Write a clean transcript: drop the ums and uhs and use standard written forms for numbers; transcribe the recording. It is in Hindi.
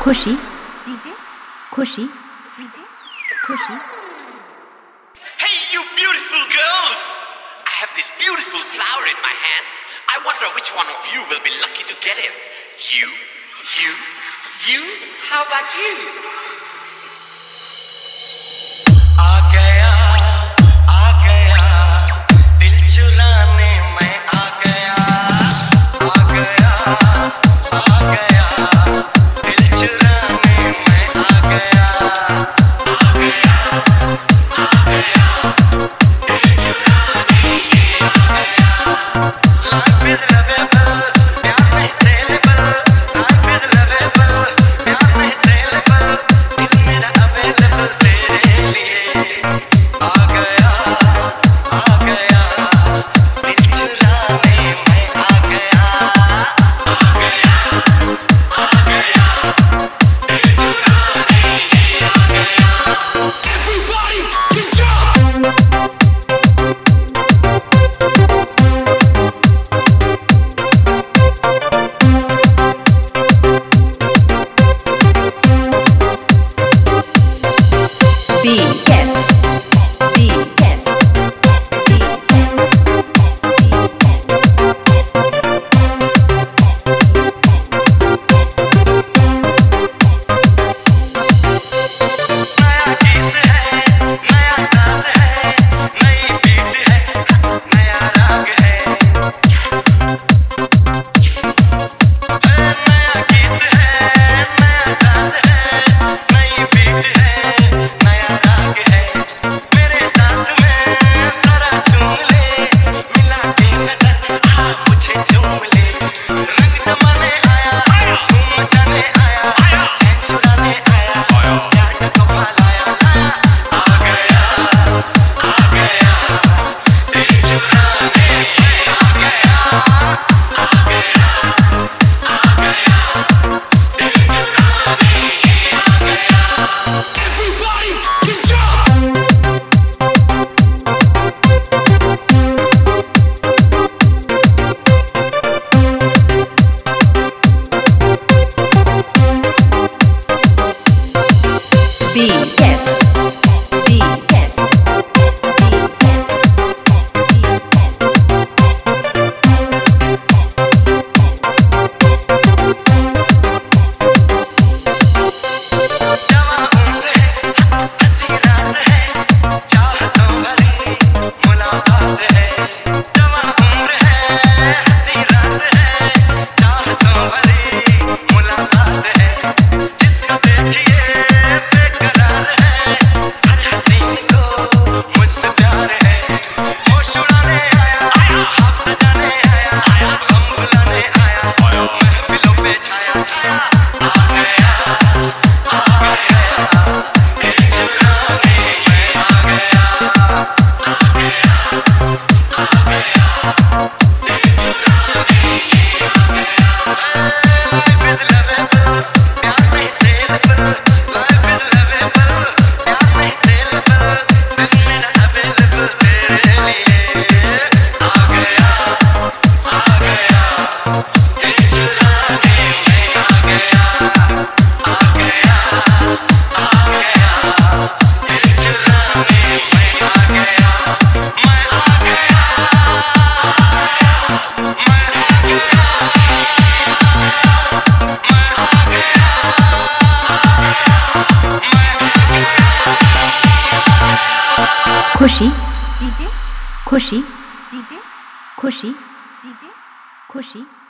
खुशी डीजे खुशी डीजे खुशी Hey, you beautiful girls! I have this beautiful flower in my hand. I wonder which one of you will be lucky to get it. You? How about you? आ गया, दिल चुराने मैं आ गया, दिल चुराने मैं आ गया, Life is lovable, प्यार नहीं saleable, life is lovable, प्यार नहीं saleable, दिल मेरा available तेरे लिए, आ गया, दिल चुराने मैं आ गया, दिल चुराने ये आ गया. Everybody can jump. Khushi DJ Khushi DJ Khushi DJ खुशी